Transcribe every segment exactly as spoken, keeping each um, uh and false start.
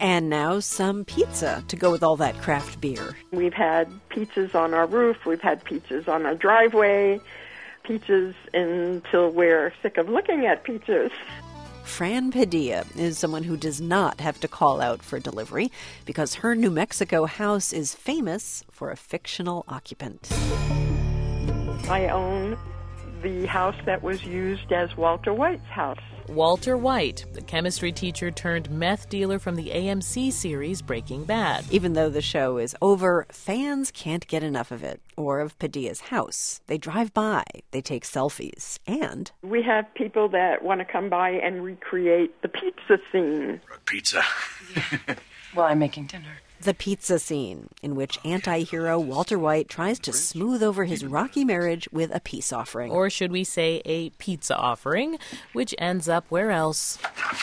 And now some pizza to go with all that craft beer. We've had pizzas on our roof. We've had pizzas on our driveway. Pizzas until we're sick of looking at pizzas. Fran Padilla is someone who does not have to call out for delivery because her New Mexico house is famous for a fictional occupant. I own the house that was used as Walter White's house. Walter White, the chemistry teacher turned meth dealer from the A M C series Breaking Bad. Even though the show is over, fans can't get enough of it or of Padilla's house. They drive by, they take selfies, and we have people that want to come by and recreate the pizza scene. Pizza. Well, I'm making dinner. The pizza scene, in which anti-hero Walter White tries to smooth over his rocky marriage with a peace offering. Or should we say a pizza offering, which ends up where else?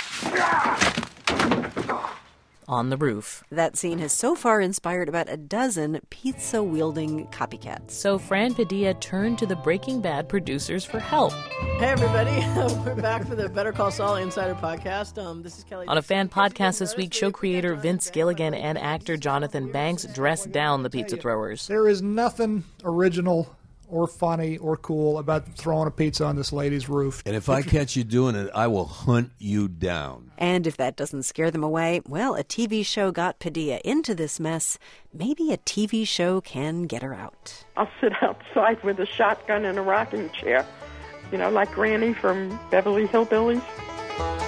On the roof. That scene has so far inspired about a dozen pizza-wielding copycats. So Fran Padilla turned to the Breaking Bad producers for help. Hey, everybody. We're back for the Better Call Saul Insider Podcast. Um, this is Kelly. On a fan podcast this week, show creator Vince Gilligan and actor Jonathan Banks dressed down the pizza throwers. There is nothing original or funny or cool about throwing a pizza on this lady's roof. And if I catch you doing it, I will hunt you down. And if that doesn't scare them away, well, a T V show got Padilla into this mess. Maybe a T V show can get her out. I'll sit outside with a shotgun and a rocking chair, you know, like Granny from Beverly Hillbillies.